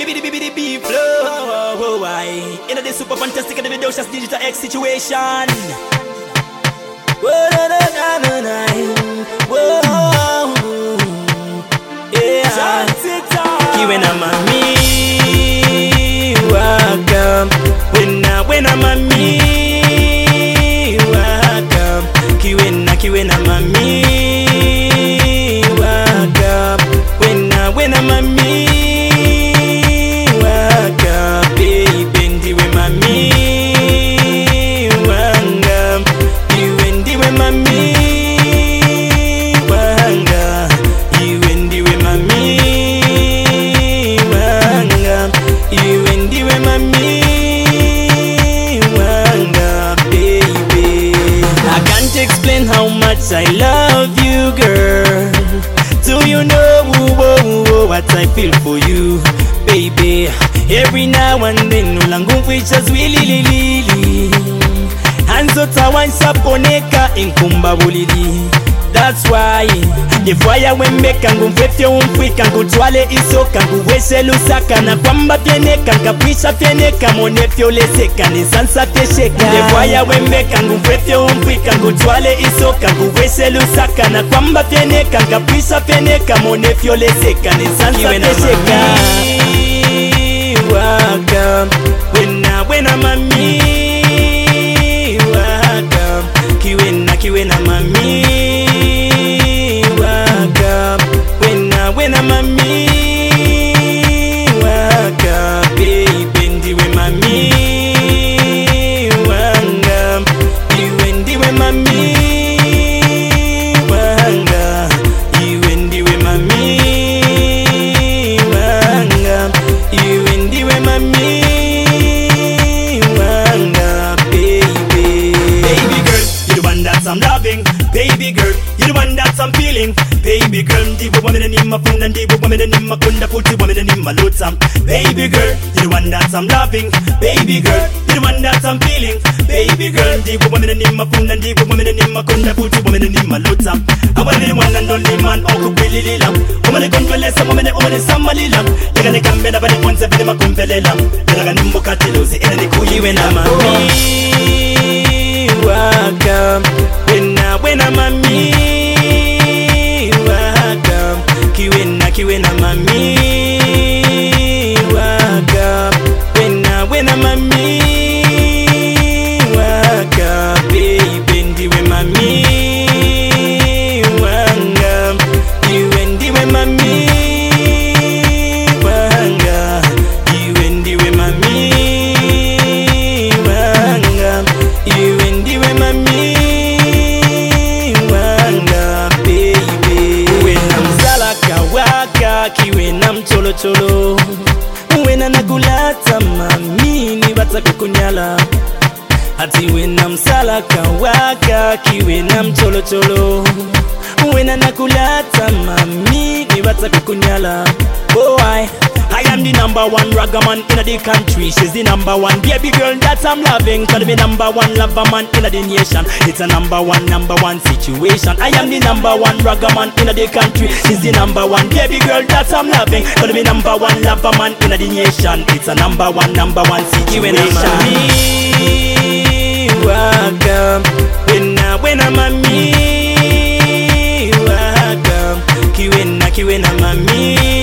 Be flow. In the super fantastic and the videocious digital X situation. Whoa, yeah. Kiwena mami, welcome. When mami, welcome. Kiwena mami, welcome. When mami, welcome. Baby, ndiwe mami, welcome. Iwe ndiwe mami, welcome. Iwe ndiwe mami, welcome. Iwe ndiwe mami, welcome, baby. I can't explain how much I love you, girl. Do you know what I feel for you, baby? Every now and then ulangu pictures willy hanzo tawansa poneka inkumba bulili. That's why if waya wembeka ngumfefye umfwika ngutwale isoka nguwese lusaka na kwamba pieneka ngapwisha pieneka monefyo leseka nisansa pyesheka. If waya wembeka ngumfefye umfwika ngutwale isoka nguwese lusaka na kwamba pieneka ngapwisha pieneka monefyo leseka nisansa pyesheka. Welcome, when mami, welcome. Kiwena mami, welcome. When mami, welcome. Baby, ndiwe mami, welcome. Iwe ndiwe mami, welcome. Iwe ndiwe mami, welcome. Iwe ndiwe mami, welcome, baby. Baby girl, you're the one that I'm loving. Baby girl, you're the one that I'm feeling. Baby girl, ndiwe wamene ni mafunda, ndiwe wamene ni makunda, puti wamene ni malota. Baby girl, you're the one that I'm loving. Baby girl, you're the one that I'm feeling. Baby girl, ndiwe wamene ni mafunda, ndiwe wamene ni makunda, puti wamene ni malota. I wanna be the one and only man, okukwililila. Wamene kongelesa, wamene samalila. Lega ne kambe na bani kwanza vile makumvelela. Lega ni mbukatiluzi, ina ni kuyiwena mami, welcome. When mami, welcome. Kiwena mami, welcome. When mami, welcome. Baby, ndiwe mami, welcome. Iwe ndiwe mami, welcome. Iwe ndiwe mami, welcome. Iwe ndiwe mami, welcome, baby. Wena mzalaka waka, kiwena mcholocholo. Wena nagulata mami, ni bata kukunyala. Hati wena msalaka waka, kiwena mcholocholo. Wena nakulata mami, ni bata kukunyala. Oh I am the number one ragaman in the country. She's the number one baby girl that I'm loving. Call me number one lover man in the nation. It's a number one situation. I am the number one ragaman in the country. She's the number one baby girl that I'm loving. Call me number one lover man in the nation. It's a number one situation. Welcome, when mami, welcome. Kiwena mami,